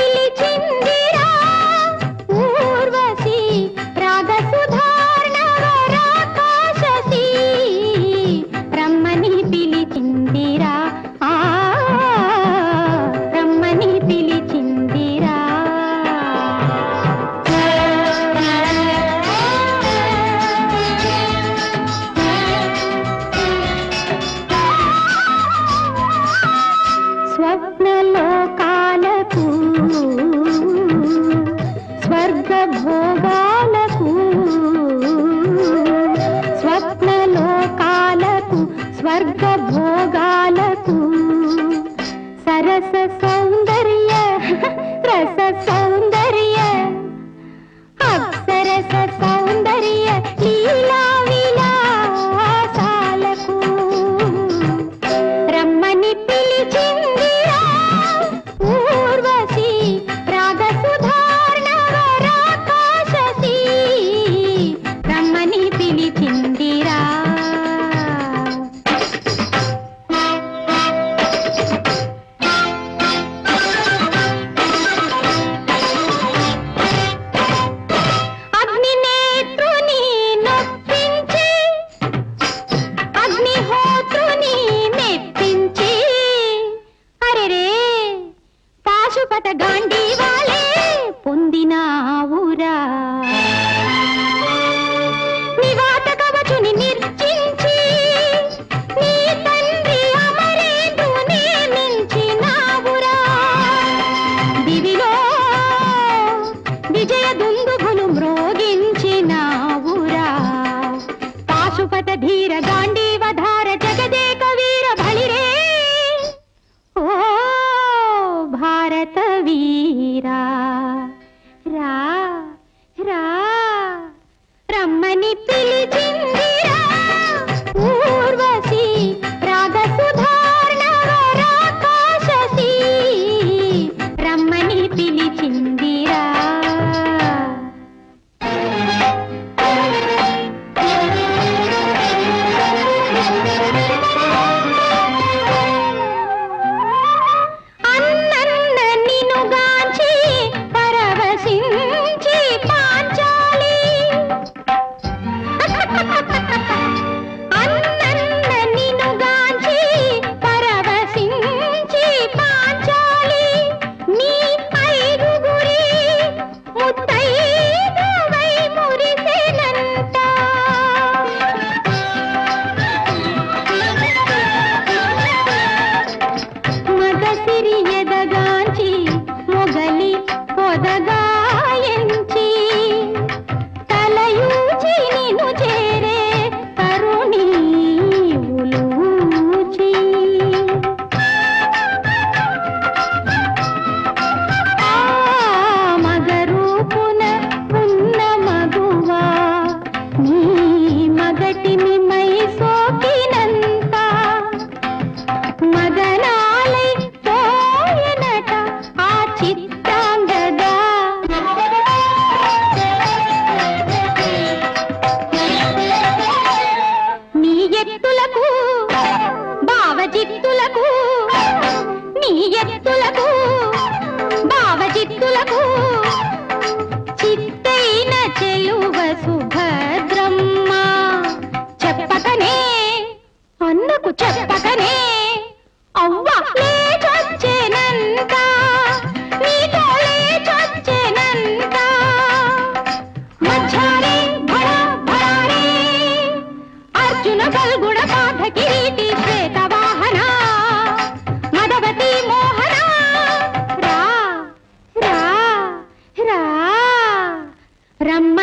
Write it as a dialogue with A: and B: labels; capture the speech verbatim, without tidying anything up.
A: పిలిచిందిరా ఊర్వశి రాగసుధార్ణవరాకాశసి రమ్మని పిలిచిందిరా రమ్మని పిలిచిందిరా స్వప్నలోకాలకు స్వర్గ భోగాలకు స్వప్నలోకాలకు స్వర్గ భోగాలకు సరస సౌందర్య రస సౌందర్య అప్సరస సౌందర్య లీలా విలాసాలకు రమ్మని పిలిచిందిరా ఊర్వశి రాగసుధార్ణవరాకాశసి రమ్మని పిలిచిందిరా అగ్నినేత్రుని నొప్పించి అగ్నిహోత్రుని మెప్పించి అరెరే పాశుపత గాంధీవాలే పొందినావురా నివాత కవచుని నిర్చించి నీ తండ్రి అమరేందు నియమించినావురా దివిలో విజయ దుందుభులు మ్రోగించినావురా పాశుపత ధీర గాంధీవధార జగదేక వీర బలిరే ఓ భారత వీరా రా రా రమ్మని పిలిచిందిరా ఊర్వశి రాగసుధార్ణవరాకాశసి రమ్మని పిలిచిందిరా అన్నన్న నినుగాంచి పరవశించి పాంచాలి అన్నన్న నినుగాంచి పరవశించి పాంచాలి నీ ఐదుగురి ముత్తైదువై మురిసెనంట మగసిరి ఎదగాంచి మొగలి పొదగాయంచి తలయూచి నిను చేరే తరుణి ఉలూచి ఆ మగరూపున ఉన్న మగువా నీ మగటిని మై సోకినంత మదనాలై పోయనట ఆ చిత్తాంగదా నీ ఎత్తులకు భావజిత్తులకు నీ ఎత్తులకు భావజిత్తులకు చిత్తైన చెలువ సుభద్రమ్మ చెప్పకనే అన్నకు చెప్పకనే అవ్వ లేచొచ్చెనంత నీతో లేచొచ్చెనంత మధ్యారే భళ భళారే అర్జున బల్గుణ పాఠ కిరీటి శ్వేత వాహన మదవతి మోహన రా రా రా రమ్మ